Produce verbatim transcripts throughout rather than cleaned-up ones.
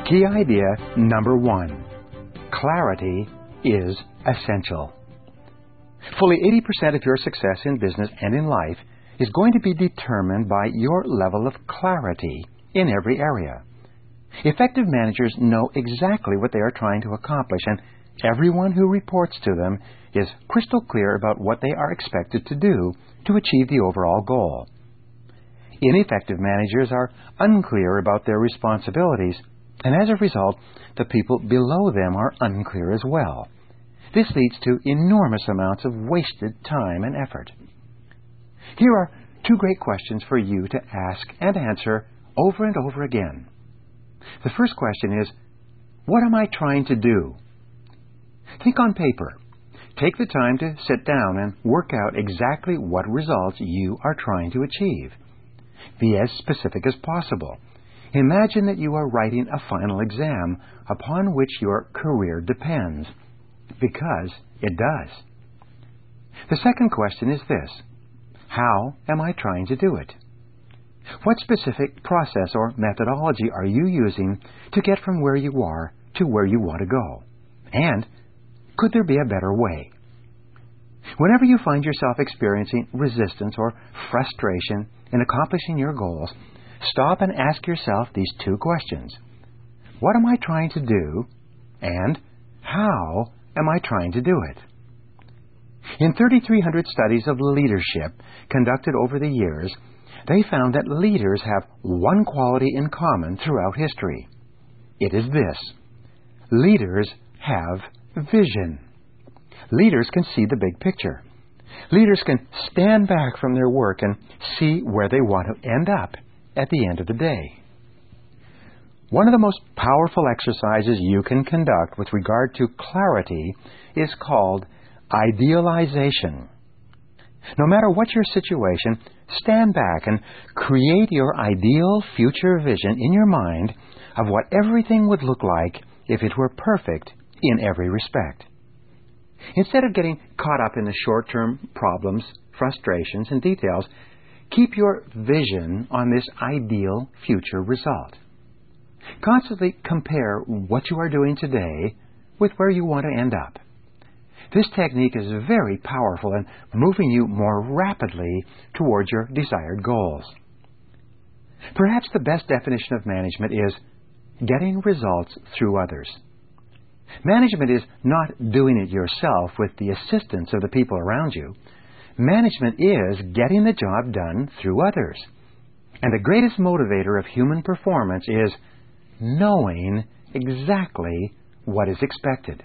Key idea number one. Clarity is essential. Fully eighty percent of your success in business and in life is going to be determined by your level of clarity in every area. Effective managers know exactly what they are trying to accomplish, and everyone who reports to them is crystal clear about what they are expected to do to achieve the overall goal. Ineffective managers are unclear about their responsibilities, and as a result, the people below them are unclear as well. This leads to enormous amounts of wasted time and effort. Here are two great questions for you to ask and answer over and over again. The first question is, what am I trying to do? Think on paper. Take the time to sit down and work out exactly what results you are trying to achieve. Be as specific as possible. Imagine that you are writing a final exam upon which your career depends, because it does. The second question is this: how am I trying to do it? What specific process or methodology are you using to get from where you are to where you want to go? And could there be a better way? Whenever you find yourself experiencing resistance or frustration in accomplishing your goals, stop and ask yourself these two questions. What am I trying to do? And how am I trying to do it? In thirty-three hundred studies of leadership conducted over the years, they found that leaders have one quality in common throughout history. It is this: leaders have vision. Leaders can see the big picture. Leaders can stand back from their work and see where they want to end up at the end of the day. One of the most powerful exercises you can conduct with regard to clarity is called idealization. No matter what your situation, stand back and create your ideal future vision in your mind of what everything would look like if it were perfect in every respect. Instead of getting caught up in the short-term problems, frustrations, and details, keep your vision on this ideal future result. Constantly compare what you are doing today with where you want to end up. This technique is very powerful in moving you more rapidly towards your desired goals. Perhaps the best definition of management is getting results through others. Management is not doing it yourself with the assistance of the people around you. Management is getting the job done through others. And the greatest motivator of human performance is knowing exactly what is expected.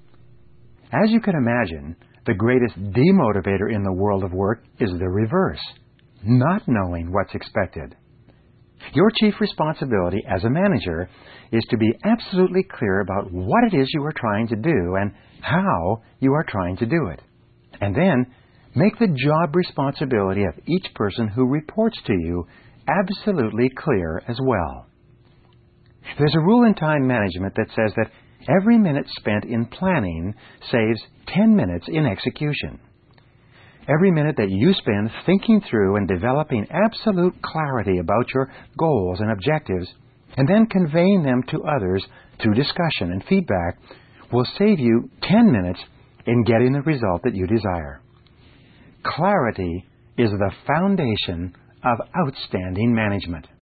As you can imagine, the greatest demotivator in the world of work is the reverse: not knowing what's expected. Your chief responsibility as a manager is to be absolutely clear about what it is you are trying to do and how you are trying to do it. And then make the job responsibility of each person who reports to you absolutely clear as well. There's a rule in time management that says that every minute spent in planning saves ten minutes in execution. Every minute that you spend thinking through and developing absolute clarity about your goals and objectives, and then conveying them to others through discussion and feedback, will save you ten minutes in getting the result that you desire. Clarity is the foundation of outstanding management.